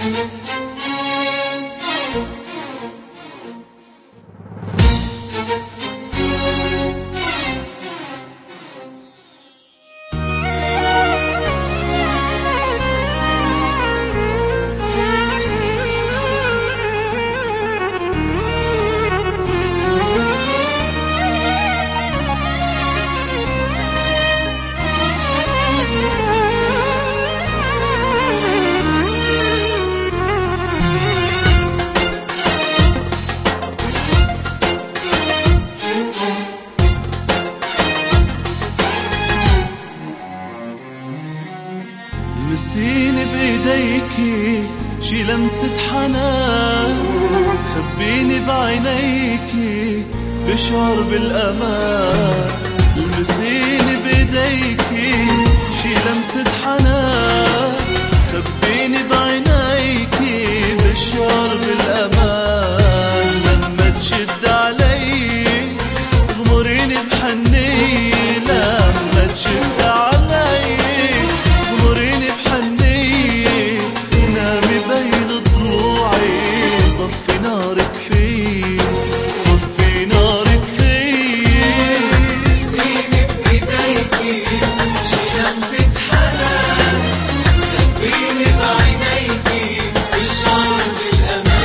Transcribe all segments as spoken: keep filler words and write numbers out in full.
لمسيني بايديكي شي لمسة حنان، خبيني بعينيكي بشعر بالامان. لمسيني بايديكي شي لمسة حنان، خبيني بعينيكي بشعر بالامان. لما تشد علي اغمريني بحنية، لما تشد علي اغمريني بحنية. نامي بين ضلوعي طفي نارك فيي، طفي نارك فيي. لمسيني بايديكي شي لمسة حنان، خبيني بعينيكي بشعر بالامان.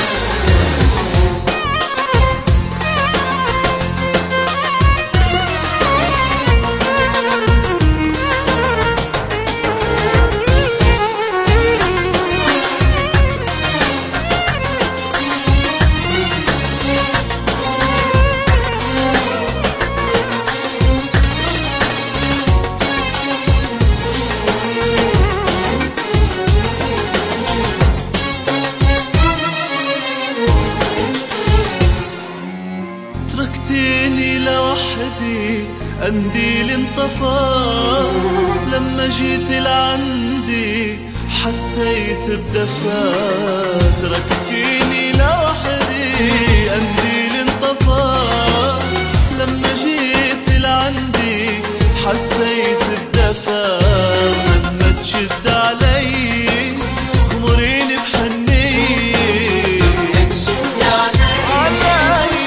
تركتيني لوحدي قنديل انطفى، لما جيت لعندي حسيت بدفى. تركتيني لوحدي قنديل انطفى، لما جيت لعندي حسيت بدفى. لما تشد علي اغمريني بحنية، تشد علي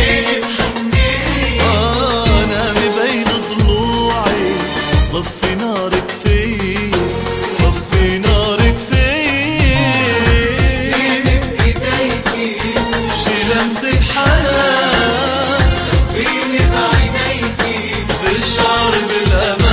طفي نارك فيي، طفي نارك فيي. لمسيني بايديكي شي لمسة حنان، خبيني بعينيكي بالشعر بالامان.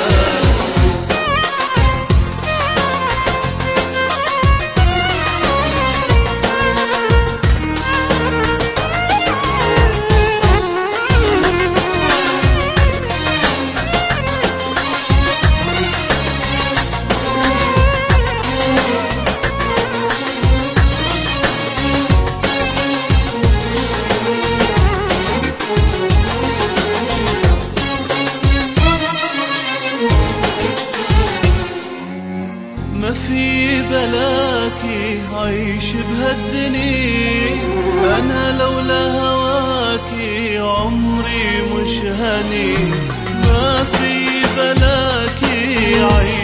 ما في بلاكي عيش بهالدنيا، أنا لولا هواكي عمري مش هني. ما في بلاكي عيش